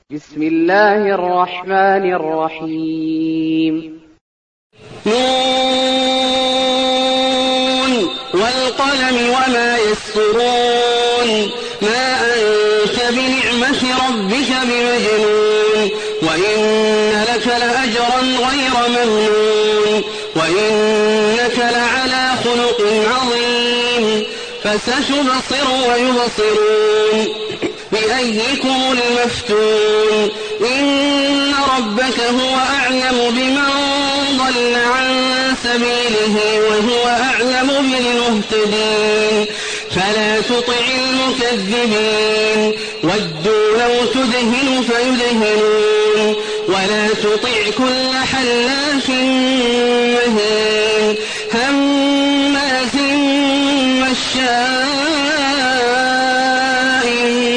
بسم الله الرحمن الرحيم. نون والقلم وما يسطرون ما أنت بنعمة ربك بمجنون وإن لك لأجرا غير ممنون وإنك لعلى خلق عظيم فستبصر ويبصرون بأيكم المفتون إن ربك هو أعلم بمن ضل عن سبيله وهو أعلم بالمهتدين فلا تطع المكذبين ودوا لو تدهن فيدهنون ولا تطع كل حلاف مهين هماز مشاء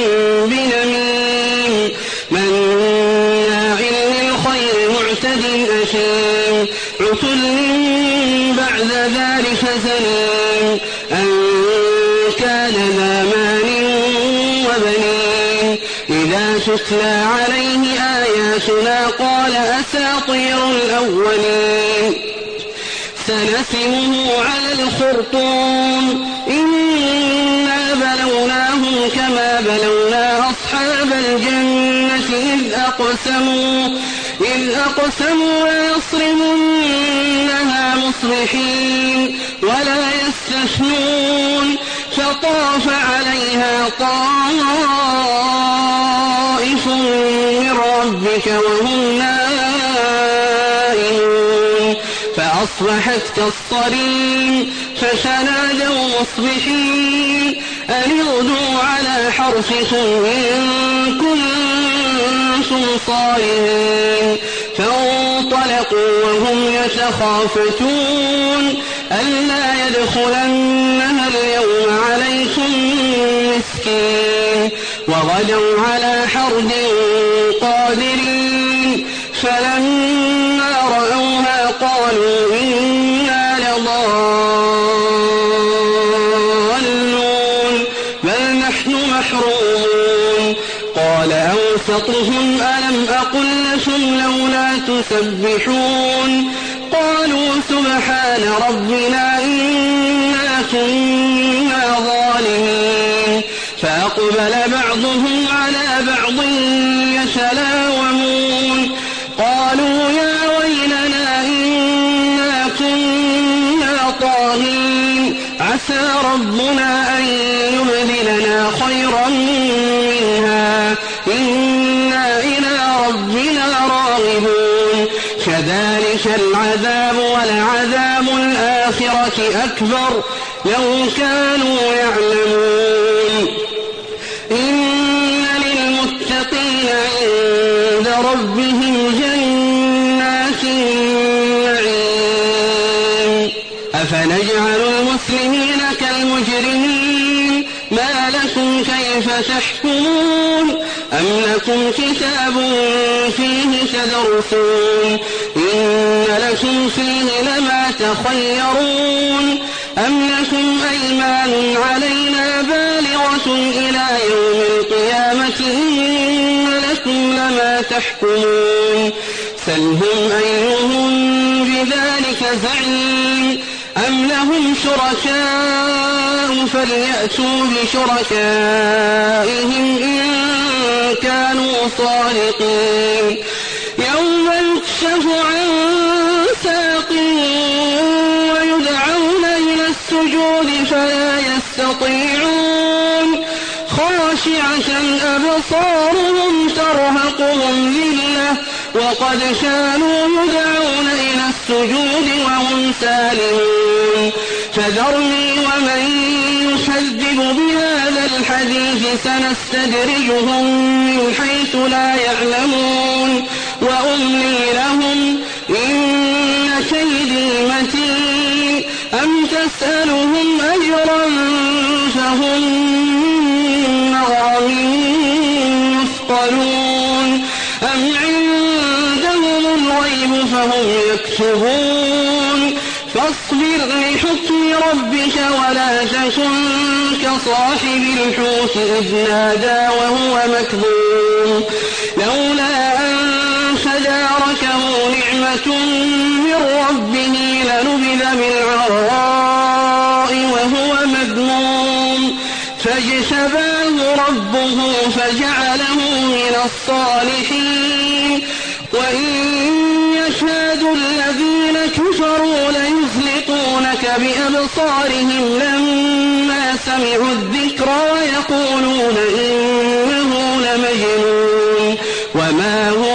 بنميم مناع للخير معتد أثيم عتل بعد ذلك زنيم أن كان ذا مال وبنين إذا تتلى عليه آياتنا قال أساطير الأولين سنسمه على الخرطوم إنا بلوناهم كما بلونا أصحاب الجنة إذ أقسموا ليصرمنها مصبحين ولا يستثنون فطاف عليها طائف من ربك وهم نائمون فأصبحت كالصريم فتنادوا مصبحين أن اغدوا على حرثكم إن كنتم صارمين فانطلقوا وهم يتخافتون ألا يدخلنها اليوم عليكم مسكين وغدوا على حرد قادرين فلما رأوها قالوا إنا لضالون بل نحن محرومون قال أوسطهم ألم أقل لكم لولا تسبحون قالوا سبحان ربنا إنا كنا ظالمين فأقبل بعضهم على بعض يتلاومون قالوا يا ويلنا إنا كنا طاغين عسى ربنا أن يبدلنا خيرا منها إنا إلى ربنا راغبون كذلك العذاب ولعذاب الآخرة أكبر لو كانوا يعلمون إن للمتقين عند ربهم جنات النعيم أفنجعل المسلمين كالمجرمين ما لكم كيف تحكمون أم لكم كتاب فيه تدرسون إن لكم فيه لما تخيرون أم لكم أيمان علينا بالغة إلى يوم القيامة إن لكم لما تحكمون سلهم أيهم بذلك زعيم أم لهم شركاء فليأتوا بشركائهم إن كانوا صادقين يوم يكشف عن ساق ويدعون إلى السجود فلا يستطيعون خاشعة أبصارهم ترهقهم ذلة وقد كانوا يدعون إلى السجود وهم سالمون فذرني ومن يكذب بهذا الحديث سنستدرجهم من حيث لا يعلمون وأملي لهم إن كيدي متين أم تسألهم أجرا فهم مغرم مثقلون أم عندهم الغيب فهم يكتبون فاصبر لحكم ربك ولا تكن كصاحب الحوت إذ نادى وهو مكظوم لولا رحمة من ربه لنبذ بالعراء وهو مذموم فاجتباه ربه فجعله من الصالحين وإن يكاد الذين كفروا ليزلقونك بأبصارهم لما سمعوا الذكر ويقولون إنه لمجنون وما هو